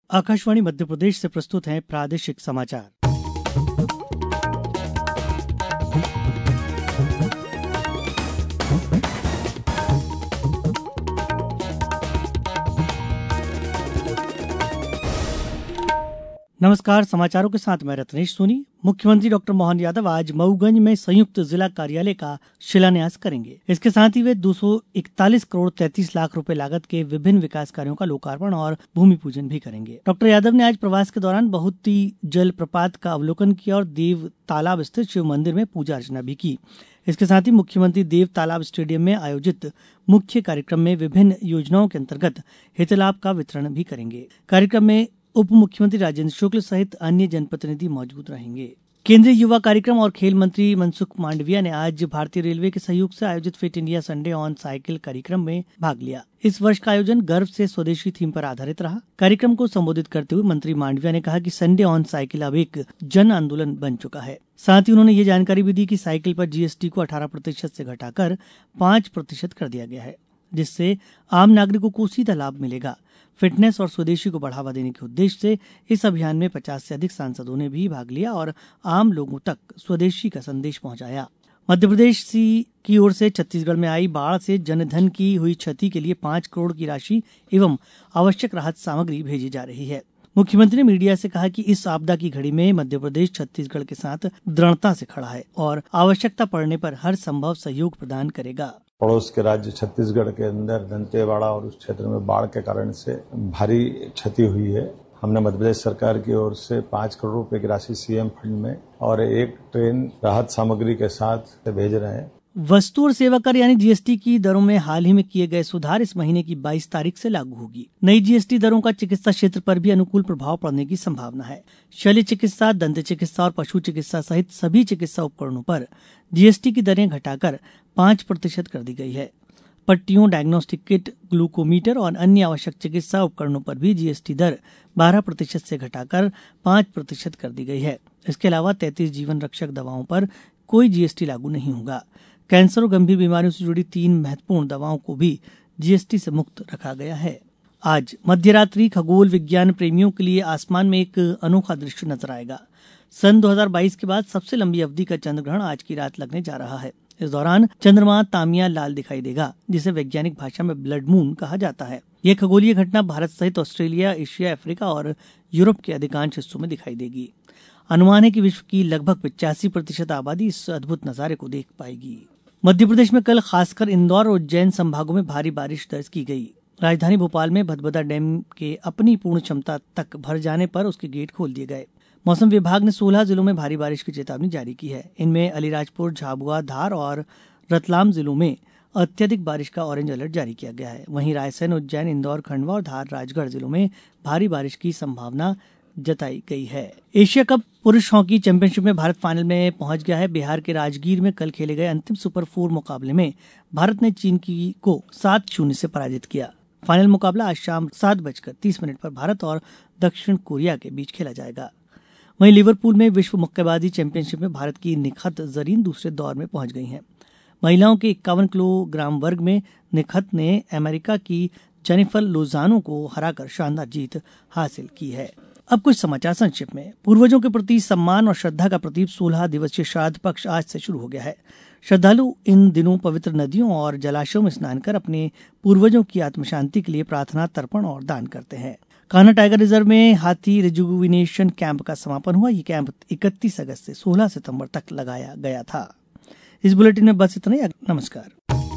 आकाशवाणी मध्य प्रदेश से प्रस्तुत हैं प्रादेशिक समाचार। नमस्कार, समाचारों के साथ मैं रत्नेश सोनी। मुख्यमंत्री डॉक्टर मोहन यादव आज मऊगंज में संयुक्त जिला कार्यालय का शिलान्यास करेंगे। इसके साथ ही वे 241 करोड़ 33 लाख रुपए लागत के विभिन्न विकास कार्यों का लोकार्पण और भूमि पूजन भी करेंगे। डॉक्टर यादव ने आज प्रवास के दौरान बहुती जल प्रपात का अवलोकन किया और देव तालाब स्थित शिव मंदिर में पूजा अर्चना भी की। इसके साथ ही मुख्यमंत्री देव तालाब स्टेडियम में आयोजित मुख्य कार्यक्रम में विभिन्न योजनाओं के अंतर्गत हितलाभ का वितरण भी करेंगे। कार्यक्रम में उप मुख्यमंत्री राजेंद्र शुक्ल सहित अन्य जनप्रतिनिधि मौजूद रहेंगे। केंद्रीय युवा कार्यक्रम और खेल मंत्री मनसुख मांडविया ने आज भारतीय रेलवे के सहयोग से आयोजित fit India Sunday on cycle कार्यक्रम में भाग लिया। इस वर्ष का आयोजन गर्व से स्वदेशी थीम पर आधारित रहा। कार्यक्रम को संबोधित करते हुए मंत्री मांडविया ने कहा कि संडे ऑन साइकिल अब एक जन आंदोलन बन चुका है। साथ ही उन्होंने ये जानकारी भी दी कि साइकिल पर जीएसटी को 18% से घटाकर 5% कर दिया गया है, जिससे आम नागरिकों को सीधा लाभ मिलेगा। फिटनेस और स्वदेशी को बढ़ावा देने के उद्देश्य से इस अभियान में 50 से अधिक सांसदों ने भी भाग लिया और आम लोगों तक स्वदेशी का संदेश पहुंचाया। मध्य प्रदेश की ओर से छत्तीसगढ़ में आई बाढ़ से जनधन की हुई क्षति के लिए 5 करोड़ की राशि एवं आवश्यक राहत सामग्री भेजी जा रही है। मुख्यमंत्री ने मीडिया से कहा कि इस आपदा की घड़ी में मध्य प्रदेश छत्तीसगढ़ के साथ दृढ़ता से खड़ा है और आवश्यकता पड़ने पर हर संभव सहयोग प्रदान करेगा। पड़ोस के राज्य छत्तीसगढ़ के अंदर दंतेवाड़ा और उस क्षेत्र में बाढ़ के कारण से भारी क्षति हुई है। हमने मध्य प्रदेश सरकार की ओर से 5 करोड़ रुपए की राशि सीएम फंड में और एक ट्रेन राहत सामग्री के साथ भेज रहे हैं। वस्तु और सेवा कर यानी जीएसटी की दरों में हाल ही में किए गए सुधार इस महीने की 22 तारीख से लागू होगी। नई जीएसटी दरों का चिकित्सा क्षेत्र पर भी अनुकूल प्रभाव पड़ने की संभावना है। शल्य चिकित्सा, दंत चिकित्सा और पशु चिकित्सा सहित सभी चिकित्सा उपकरणों पर जीएसटी की दरें घटाकर 5% कर दी गई है। पट्टियों, डायग्नोस्टिक किट, ग्लूकोमीटर और अन्य आवश्यक चिकित्सा उपकरणों पर भी जीएसटी दर 12% से घटाकर 5% कर दी गई है। इसके अलावा 33 जीवन रक्षक दवाओं पर कोई जीएसटी लागू नहीं होगा। कैंसर और गंभीर बीमारियों से जुड़ी 3 महत्वपूर्ण दवाओं को भी जीएसटी से मुक्त रखा गया है। आज मध्यरात्रि खगोल विज्ञान प्रेमियों के लिए आसमान में एक अनोखा दृश्य नजर आएगा। सन 2022 के बाद सबसे लंबी अवधि का चंद्रग्रहण आज की रात लगने जा रहा है। इस दौरान चंद्रमा तामिया लाल दिखाई देगा, जिसे वैज्ञानिक भाषा में ब्लड मून कहा जाता है। यह खगोलीय घटना भारत सहित ऑस्ट्रेलिया, एशिया, अफ्रीका और यूरोप के अधिकांश हिस्सों में दिखाई देगी। अनुमान है कि विश्व की लगभग 85% आबादी इस अद्भुत नजारे को देख पाएगी। मध्य प्रदेश में कल खासकर इंदौर और उज्जैन संभागों में भारी बारिश दर्ज की गई। राजधानी भोपाल में भदभदा डैम के अपनी पूर्ण क्षमता तक भर जाने पर उसके गेट खोल दिए गए। मौसम विभाग ने 16 जिलों में भारी बारिश की चेतावनी जारी की है। इनमें अलीराजपुर, झाबुआ, धार और रतलाम जिलों में अत्यधिक बारिश का ऑरेंज अलर्ट जारी किया गया है। वहीं रायसेन, उज्जैन, इंदौर, खंडवा और धार, राजगढ़ जिलों में भारी बारिश की संभावना जताई गई है। एशिया कप पुरुष हॉकी चैंपियनशिप में भारत फाइनल में पहुंच गया है। बिहार के राजगीर में कल खेले गए अंतिम सुपर 4 मुकाबले में भारत ने चीन को 7-0 से पराजित किया। फाइनल मुकाबला आज शाम 7:30 पर भारत और दक्षिण कोरिया के बीच खेला जाएगा। वहीं लिवरपूल में विश्व मुक्केबाजी चैंपियनशिप में भारत की निखत जरीन दूसरे दौर में पहुंच गई हैं। महिलाओं के 51 किलोग्राम वर्ग में निखत ने अमेरिका की जेनिफर लोजानो को हराकर शानदार जीत हासिल की है। अब कुछ समाचार संक्षेप में। पूर्वजों के प्रति सम्मान और श्रद्धा का प्रतीक 16 दिवसीय श्राद्ध पक्ष आज से शुरू हो गया है। श्रद्धालु इन दिनों पवित्र नदियों और जलाशयों में स्नान कर अपने पूर्वजों की आत्मशांति के लिए प्रार्थना, तर्पण और दान करते हैं। कान्हा टाइगर रिजर्व में हाथी रिजुविनेशन कैंप का समापन हुआ। ये कैंप 31 अगस्त से 16 सितंबर तक लगाया गया था। इस बुलेटिन में बस इतना ही। नमस्कार।